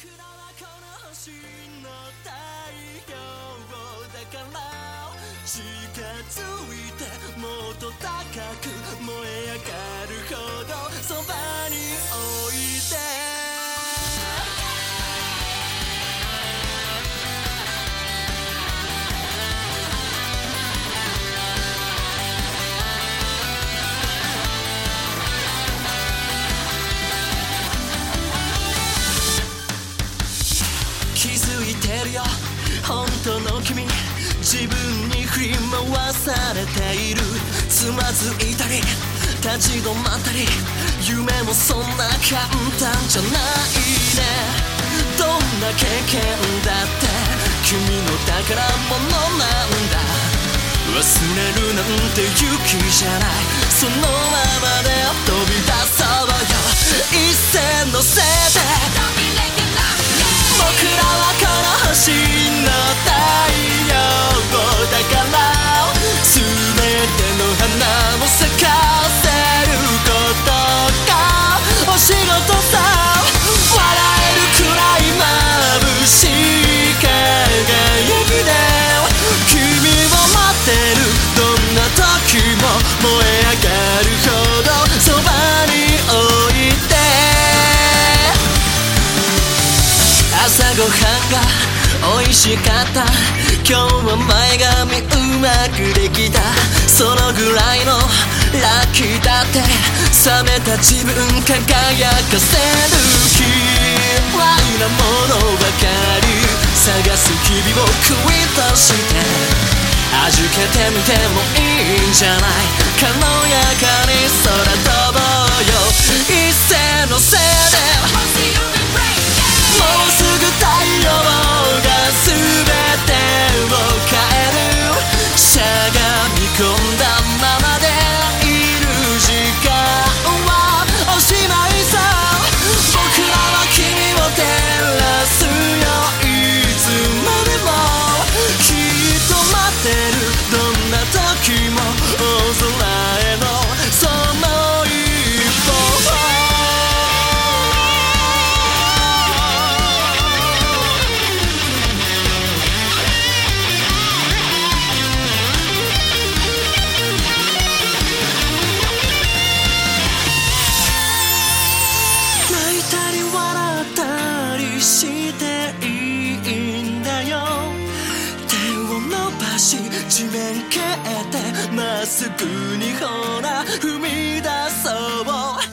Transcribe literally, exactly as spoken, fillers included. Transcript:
僕らはこの星の太陽だから近づいてもっと高く燃え上がるほどそばにおいで気づいてるよ本当の君自分に振り回されているつまずいたり立ち止まったり夢もそんな簡単じゃないねどんな経験だって君の宝物なんだ忘れるなんて勇気じゃないそのままで飛び出そうよ一線のせいで僕らはこの星の太陽だから全ての花を咲かせることがお仕事さ笑えるくらい眩しい輝きで君を待ってるどんな時も燃え上がるほどそばにおいで朝ごはんが美味しかった今日は前髪うまくできたそのぐらいのラッキーだって冷めた自分輝かせる嫌いなものばかり探す日々を食い出して味気てみてもいいんじゃない軽やかに空飛ぼうよ一斉のせいでもうすぐ太陽が全てを変えるしゃがみ込んだままでいる時間はおしまいさ僕らは君を照らすよいつまでもきっと待ってるどんな時も大空へのその一歩していいんだよ手を伸ばし地面蹴ってまっすぐにほら踏み出そう